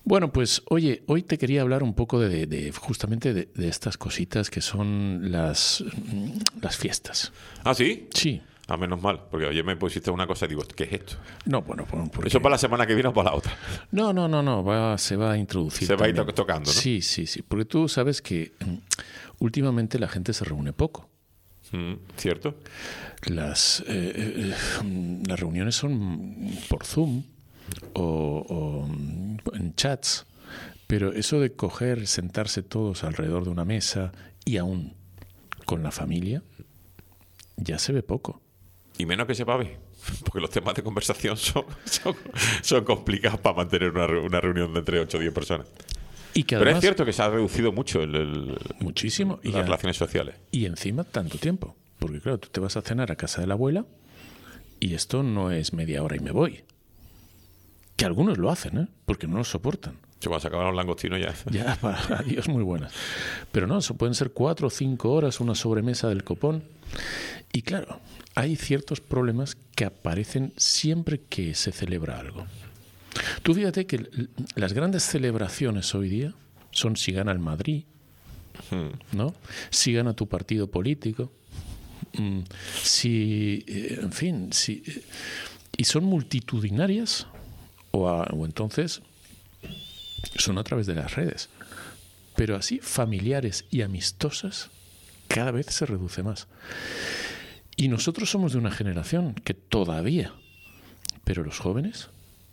Bueno, pues oye, hoy te quería hablar un poco justamente de estas cositas que son las fiestas. ¿Ah, sí? Sí. Ah, menos mal, porque ayer me pusiste una cosa y digo, ¿qué es esto? No, bueno, porque... ¿Eso para la semana que viene o para la otra? No, se va a introducir. Se va a ir también. tocando, ¿no? Sí, porque tú sabes que últimamente la gente se reúne poco. ¿Cierto? Las reuniones son por Zoom o en chats, pero eso de sentarse todos alrededor de una mesa y aún con la familia, ya se ve poco. Y menos que sepa ver, porque los temas de conversación son complicados para mantener una reunión de entre 8 o 10 personas. Y que Pero además, es cierto que se ha reducido mucho muchísimo las relaciones sociales. Y encima tanto tiempo. Porque claro, tú te vas a cenar a casa de la abuela y esto no es media hora y me voy. Que algunos lo hacen, ¿eh? Porque no lo soportan. Cuando se acaban los langostinos ya. Ya, adiós, muy buenas. Pero no, eso pueden ser 4 o 5 horas, una sobremesa del copón. Y claro, hay ciertos problemas que aparecen siempre que se celebra algo. Tú fíjate que las grandes celebraciones hoy día son si gana el Madrid, ¿no? Si gana tu partido político, en fin, y son multitudinarias o entonces son a través de las redes. Pero así, familiares y amistosas, cada vez se reduce más. Y nosotros somos de una generación que todavía, pero los jóvenes...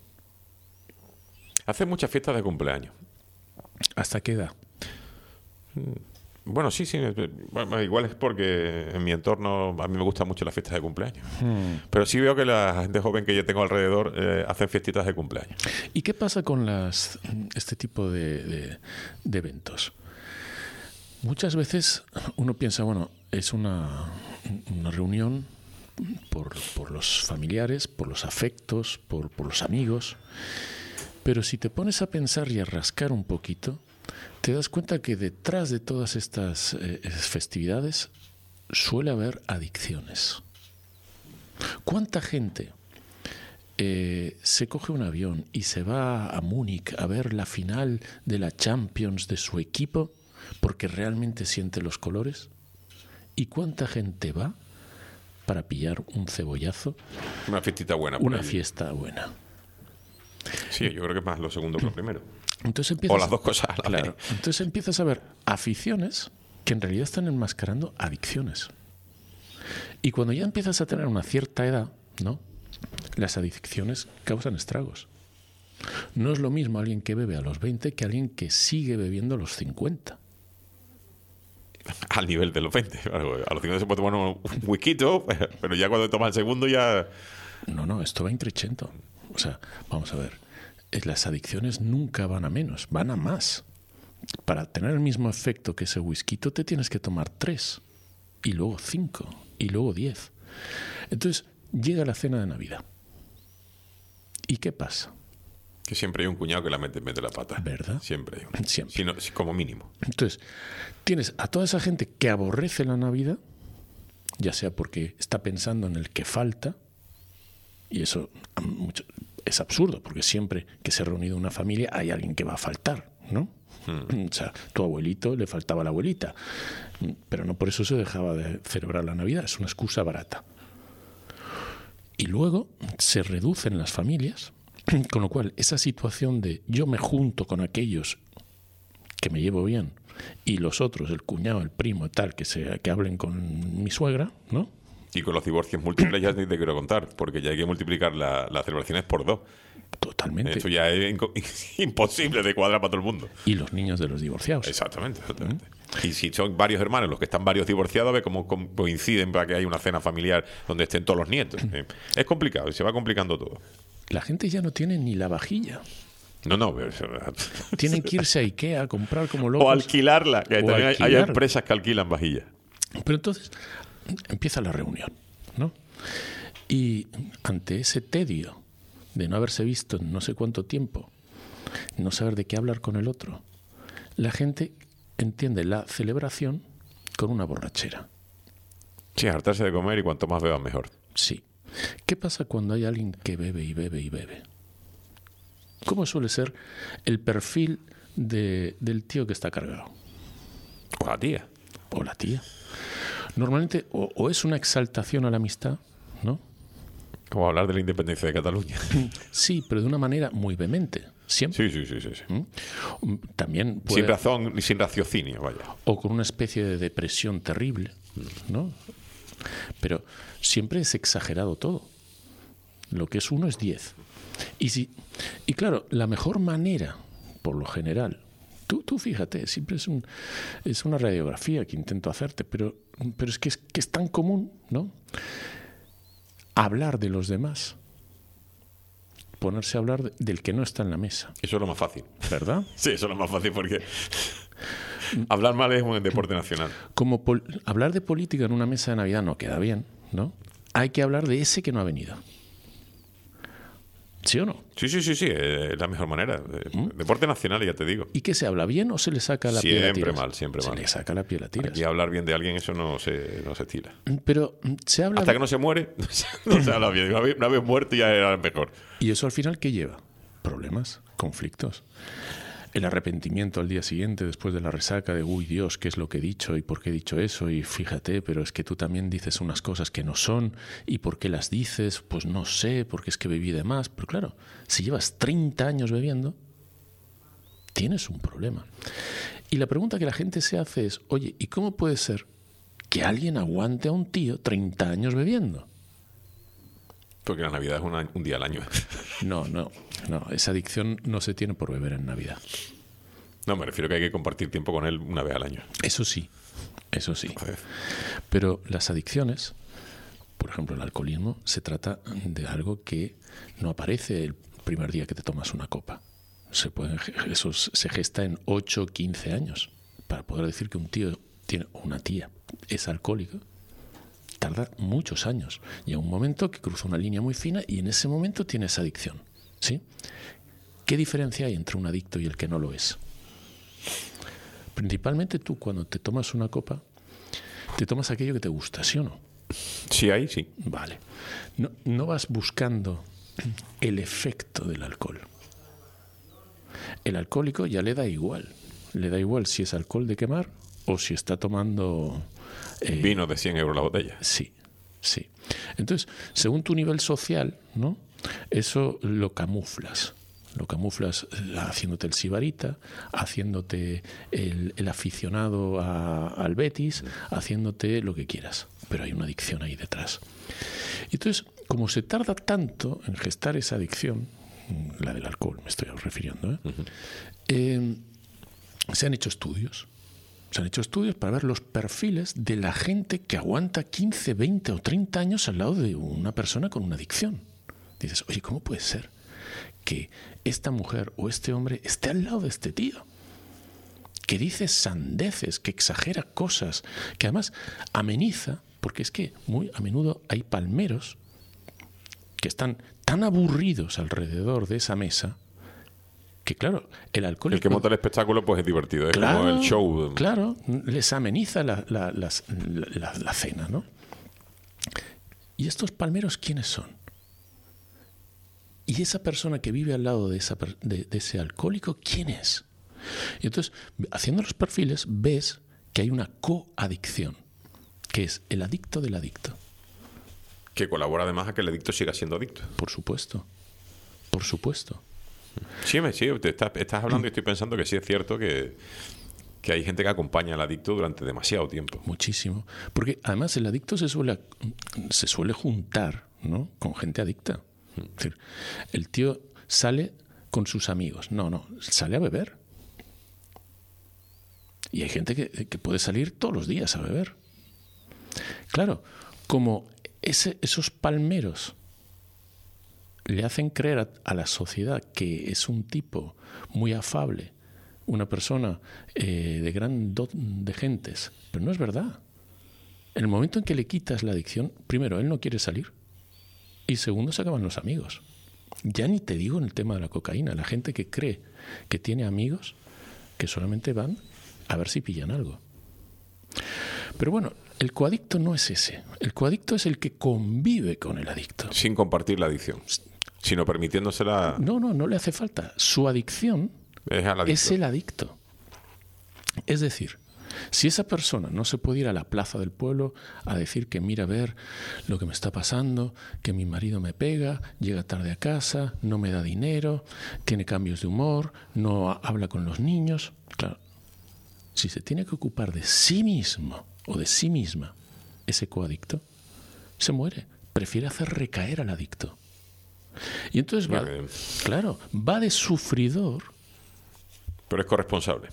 Hacen muchas fiestas de cumpleaños. ¿Hasta qué edad? Bueno, sí. Bueno, igual es porque en mi entorno a mí me gustan mucho las fiestas de cumpleaños. Pero sí veo que la gente joven que yo tengo alrededor hacen fiestitas de cumpleaños. ¿Y qué pasa con este tipo de eventos? Muchas veces uno piensa, bueno, es una reunión por los familiares, por los afectos, por los amigos. Pero si te pones a pensar y a rascar un poquito, te das cuenta que detrás de todas estas festividades suele haber adicciones. ¿Cuánta gente se coge un avión y se va a Múnich a ver la final de la Champions de su equipo porque realmente siente los colores? ¿Y cuánta gente va para pillar un cebollazo? Una fiestita buena. Una fiesta buena. Sí, yo creo que es más lo segundo que lo primero. Entonces o las dos cosas a la vez. Entonces empiezas a ver aficiones que en realidad están enmascarando adicciones. Y cuando ya empiezas a tener una cierta edad, ¿no? Las adicciones causan estragos. No es lo mismo alguien que bebe a los 20 que alguien que sigue bebiendo a los 50. Al nivel de los 20. Claro, a los 50 se puede tomar un whisky, pero ya cuando tomas el segundo ya... No, esto va increchendo. O sea, vamos a ver, las adicciones nunca van a menos, van a más. Para tener el mismo efecto que ese whisky, te tienes que tomar 3, y luego 5, y luego 10. Entonces, llega la cena de Navidad. ¿Y qué pasa? Que siempre hay un cuñado que la mete la pata. ¿Verdad? Siempre hay uno. Siempre. Como mínimo. Entonces, tienes a toda esa gente que aborrece la Navidad, ya sea porque está pensando en el que falta, y eso es absurdo, porque siempre que se ha reunido una familia hay alguien que va a faltar, ¿no? O sea, tu abuelito le faltaba a la abuelita, pero no por eso se dejaba de celebrar la Navidad, es una excusa barata. Y luego se reducen las familias, con lo cual esa situación de yo me junto con aquellos que me llevo bien y los otros, el cuñado, el primo, tal, que hablen con mi suegra, ¿no? Y con los divorcios múltiples ya te quiero contar, porque ya hay que multiplicar las celebraciones por 2. Totalmente. Esto ya es imposible de cuadrar para todo el mundo. Y los niños de los divorciados. Exactamente. Y si son varios hermanos los que están varios divorciados, ve cómo coinciden para que haya una cena familiar donde estén todos los nietos. Es complicado y se va complicando todo. La gente ya no tiene ni la vajilla. No. Tienen que irse a Ikea a comprar como locos. O alquilarla, que también hay empresas que alquilan vajillas. Pero entonces empieza la reunión, ¿no? Y ante ese tedio de no haberse visto en no sé cuánto tiempo, no saber de qué hablar con el otro, la gente entiende la celebración con una borrachera. Sí, hartarse de comer y cuanto más beban mejor. Sí. ¿Qué pasa cuando hay alguien que bebe y bebe y bebe? ¿Cómo suele ser el perfil del tío que está cargado? O la tía. O la tía. Normalmente o es una exaltación a la amistad, ¿no? Como hablar de la independencia de Cataluña. Sí, pero de una manera muy vehemente. Siempre. Sí. También puede, Sin razón ni sin raciocinio, vaya. o con una especie de depresión terrible, ¿no? Pero siempre es exagerado todo. Lo que es 1 es 10. Y claro, la mejor manera, por lo general, tú fíjate, siempre es una radiografía que intento hacerte, pero es que es tan común, ¿no? Hablar de los demás. Ponerse a hablar del que no está en la mesa. Eso es lo más fácil. ¿Verdad? Sí, eso es lo más fácil porque hablar mal es un deporte nacional. Como hablar de política en una mesa de Navidad no queda bien, ¿no? Hay que hablar de ese que no ha venido. ¿Sí o no? Sí, es la mejor manera. Deporte nacional, ya te digo. ¿Y qué se habla bien o se le saca la piel a tiras? Siempre mal. Se le saca la piel a tiras. Aquí hablar bien de alguien, eso no se estila. Pero se habla... Hasta que no se muere, no se habla bien. Una vez muerto ya era mejor. ¿Y eso al final qué lleva? Problemas, conflictos. El arrepentimiento al día siguiente después de la resaca de uy Dios, ¿qué es lo que he dicho? ¿Y por qué he dicho eso? Y fíjate, pero es que tú también dices unas cosas que no son. ¿Y por qué las dices? Pues no sé, porque es que bebí de más. Pero claro, si llevas 30 años bebiendo, tienes un problema. Y la pregunta que la gente se hace es, oye, ¿y cómo puede ser que alguien aguante a un tío 30 años bebiendo? Porque la Navidad es un día al año. No, esa adicción no se tiene por beber en Navidad. No, me refiero que hay que compartir tiempo con él una vez al año. Eso sí. Joder. Pero las adicciones, por ejemplo el alcoholismo, se trata de algo que no aparece el primer día que te tomas una copa. Eso se gesta en 8 o 15 años. Para poder decir que un tío o una tía es alcohólico, tarda muchos años. Llega un momento que cruza una línea muy fina y en ese momento tienes adicción. ¿Sí? ¿Qué diferencia hay entre un adicto y el que no lo es? Principalmente tú, cuando te tomas una copa, te tomas aquello que te gusta, ¿sí o no? Sí, ahí sí. Vale. No vas buscando el efecto del alcohol. El alcohólico ya le da igual. Le da igual si es alcohol de quemar o si está tomando... vino de 100 euros la botella. Sí. Entonces, según tu nivel social, ¿no? Eso lo camuflas. Lo camuflas haciéndote el sibarita, haciéndote el aficionado al Betis, haciéndote lo que quieras. Pero hay una adicción ahí detrás. Entonces, como se tarda tanto en gestar esa adicción, la del alcohol me estoy refiriendo, se han hecho estudios. Se han hecho estudios para ver los perfiles de la gente que aguanta 15, 20 o 30 años al lado de una persona con una adicción. Dices, oye, ¿cómo puede ser que esta mujer o este hombre esté al lado de este tío? Que dice sandeces, que exagera cosas, que además ameniza, porque es que muy a menudo hay palmeros que están tan aburridos alrededor de esa mesa que claro, el alcohólico... El que monta el espectáculo pues es divertido, es claro, como el show. Claro, les ameniza la cena, ¿no? ¿Y estos palmeros quiénes son? ¿Y esa persona que vive al lado de ese alcohólico, quién es? Y entonces, haciendo los perfiles, ves que hay una coadicción, que es el adicto del adicto. Que colabora además a que el adicto siga siendo adicto. Por supuesto. Sí, estás hablando y estoy pensando que sí es cierto que hay gente que acompaña al adicto durante demasiado tiempo. Muchísimo. Porque además el adicto se suele juntar, ¿no?, con gente adicta. Es decir, el tío sale con sus amigos. No, sale a beber. Y hay gente que puede salir todos los días a beber. Claro, como esos palmeros le hacen creer a la sociedad que es un tipo muy afable, una persona de gran dot de gentes, pero no es verdad. En el momento en que le quitas la adicción, primero, él no quiere salir y segundo, se acaban los amigos. Ya ni te digo en el tema de la cocaína, la gente que cree que tiene amigos que solamente van a ver si pillan algo. Pero bueno, el coadicto no es ese. El coadicto es el que convive con el adicto. Sin compartir la adicción. Sino permitiéndosela... No le hace falta. Su adicción es el adicto. Es decir, si esa persona no se puede ir a la plaza del pueblo a decir que mira a ver lo que me está pasando, que mi marido me pega, llega tarde a casa, no me da dinero, tiene cambios de humor, no habla con los niños... Claro, si se tiene que ocupar de sí mismo o de sí misma ese coadicto, se muere. Prefiere hacer recaer al adicto. Y entonces va de sufridor. Pero es corresponsable.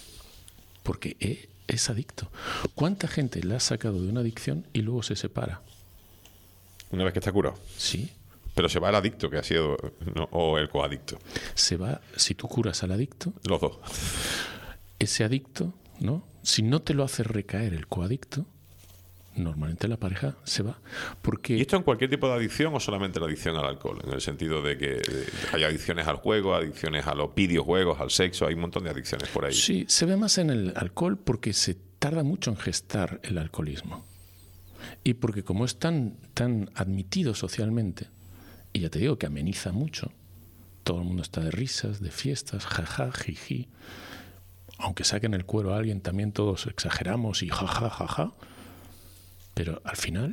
Porque es adicto. ¿Cuánta gente le ha sacado de una adicción y luego se separa? Una vez que está curado. Sí. Pero se va el adicto que ha sido, ¿no? O el coadicto. Se va, si tú curas al adicto. Los dos. Ese adicto, ¿no? Si no te lo hace recaer el coadicto, normalmente la pareja se va. Porque... ¿Y esto en cualquier tipo de adicción o solamente la adicción al alcohol? En el sentido de que hay adicciones al juego, adicciones a los videojuegos, al sexo, hay un montón de adicciones por ahí. Sí, se ve más en el alcohol porque se tarda mucho en gestar el alcoholismo. Y porque como es tan admitido socialmente, y ya te digo que ameniza mucho, todo el mundo está de risas, de fiestas, jaja, jiji. Aunque saquen el cuero a alguien, también todos exageramos y jaja, jaja. Pero al final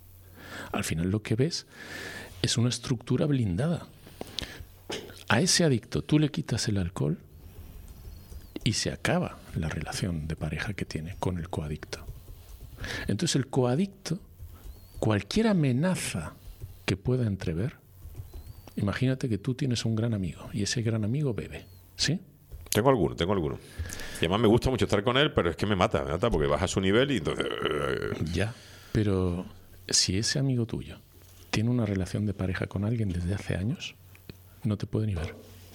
lo que ves es una estructura blindada. A ese adicto tú le quitas el alcohol y se acaba la relación de pareja que tiene con el coadicto. Entonces el coadicto, cualquier amenaza que pueda entrever, imagínate que tú tienes un gran amigo y ese gran amigo bebe, ¿sí? Tengo alguno. Y además me gusta mucho estar con él, pero es que me mata porque baja su nivel y entonces... Ya, pero si ese amigo tuyo tiene una relación de pareja con alguien desde hace años, no te puede ni ver.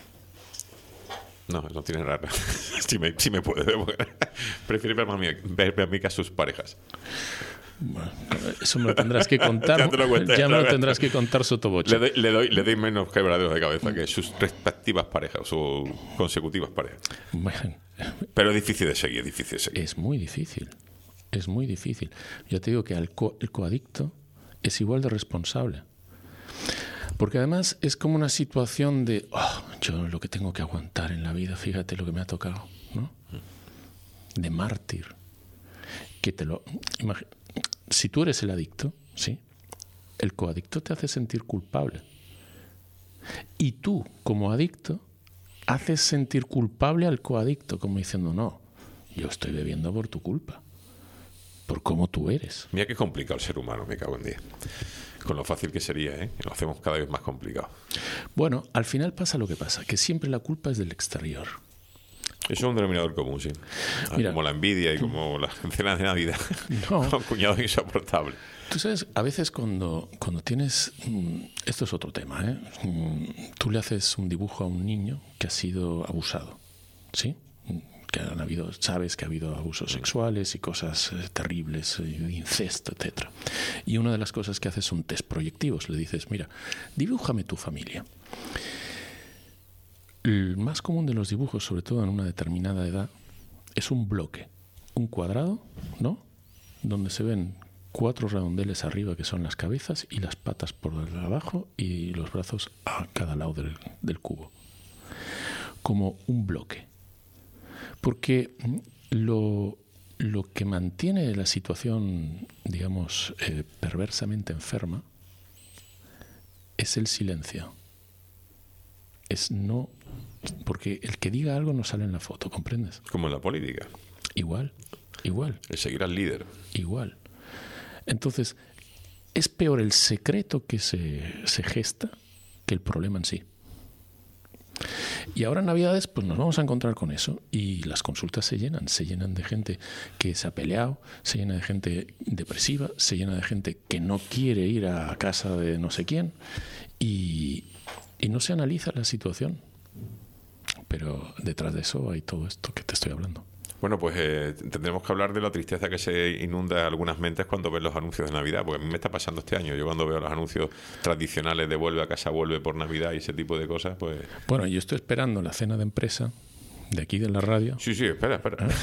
No tiene rara. sí me puede ver. Prefiere verme a mí que a sus parejas. Bueno, eso me lo tendrás que contar. Ya me lo tendrás que contar sotoboche. Le doy menos quebraderos de cabeza que sus respectivas parejas, sus consecutivas parejas. Bueno, pero es difícil de seguir, Es muy difícil. Yo te digo que el coadicto es igual de responsable. Porque además es como una situación de yo lo que tengo que aguantar en la vida, fíjate lo que me ha tocado, ¿no? De mártir. Si tú eres el adicto, ¿sí? El coadicto te hace sentir culpable. Y tú, como adicto, haces sentir culpable al coadicto, como diciendo, no, yo estoy bebiendo por tu culpa, por cómo tú eres. Mira qué complicado el ser humano, me cago en 10. Con lo fácil que sería, ¿eh? Lo hacemos cada vez más complicado. Bueno, al final pasa lo que pasa, que siempre la culpa es del exterior. Eso es un denominador común, sí. Mira, como la envidia y como las cenas de Navidad. No. Con cuñados insoportables. Tú sabes, a veces cuando tienes... Esto es otro tema, ¿eh? Tú le haces un dibujo a un niño que ha sido abusado, ¿sí? Sabes que ha habido abusos sexuales y cosas terribles, incesto, etcétera. Y una de las cosas que haces son test proyectivos. Le dices, mira, dibújame tu familia. El más común de los dibujos, sobre todo en una determinada edad, es un bloque, un cuadrado, ¿no? Donde se ven 4 redondeles arriba, que son las cabezas, y las patas por abajo y los brazos a cada lado del cubo. Como un bloque. Porque lo que mantiene la situación, digamos, perversamente enferma, es el silencio. Es no... Porque el que diga algo no sale en la foto, ¿comprendes? Como en la política. Igual. El seguir al líder. Igual. Entonces, es peor el secreto que se gesta que el problema en sí. Y ahora en Navidades pues nos vamos a encontrar con eso y las consultas se llenan de gente que se ha peleado, se llena de gente depresiva, se llena de gente que no quiere ir a casa de no sé quién y no se analiza la situación. Pero detrás de eso hay todo esto que te estoy hablando. Bueno, pues tendremos que hablar de la tristeza que se inunda algunas mentes cuando ven los anuncios de Navidad, porque a mí me está pasando este año. Yo cuando veo los anuncios tradicionales de vuelve a casa, vuelve por Navidad y ese tipo de cosas, pues... Bueno, yo estoy esperando la cena de empresa de aquí de la radio. Sí, espera.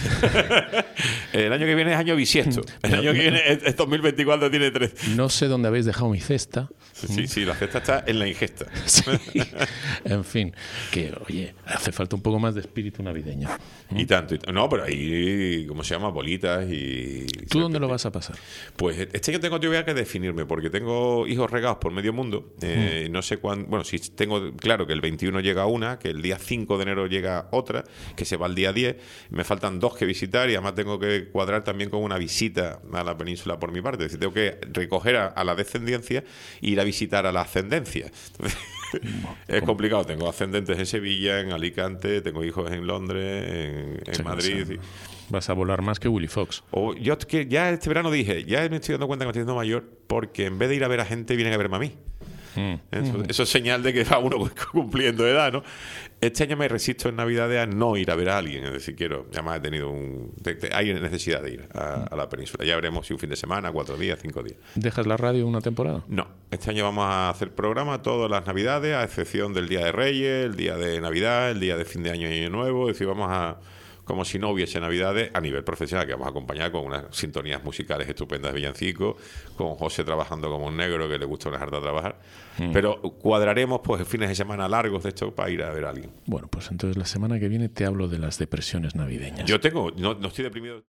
El año que viene es año bisiesto. El año que viene es 2024, tiene 3. No sé dónde habéis dejado mi cesta. Sí, la cesta está en la ingesta. Sí. En fin, que, oye, hace falta un poco más de espíritu navideño. Y tanto. No, pero ahí, ¿cómo se llama? Bolitas y... ¿Tú dónde lo vas a pasar? Pues este año tengo todavía que definirme, porque tengo hijos regados por medio mundo. No sé cuándo... Bueno, sí tengo claro que el 21 llega una, que el día 5 de enero llega otra, que se va el día 10. Me faltan 2 que visitar y además tengo que cuadrar también con una visita a la península por mi parte. Es decir, tengo que recoger a la descendencia e ir a visitar a la ascendencia. Entonces, es complicado. Tengo ascendentes en Sevilla, en Alicante, tengo hijos en Londres, en Madrid. Vas a volar más que Willy Fox. Yo que ya este verano dije, ya me estoy dando cuenta que me estoy haciendo mayor, porque en vez de ir a ver a gente, vienen a verme a mí. Eso es señal de que va uno cumpliendo edad, ¿no? Este año me resisto en Navidades a no ir a ver a alguien. Es decir, además he tenido hay necesidad de ir a la península. Ya veremos si un fin de semana, 4 días, 5 días. ¿Dejas la radio una temporada? No, este año vamos a hacer programa todas las Navidades, a excepción del Día de Reyes, el Día de Navidad, el Día de fin de año y año nuevo. Es decir, vamos a... como si no hubiese Navidades a nivel profesional, que vamos a acompañar con unas sintonías musicales estupendas de villancicos, con José trabajando como un negro que le gusta una harta trabajar. Pero cuadraremos pues fines de semana largos de esto para ir a ver a alguien. Bueno, pues entonces la semana que viene te hablo de las depresiones navideñas. Yo no estoy deprimido.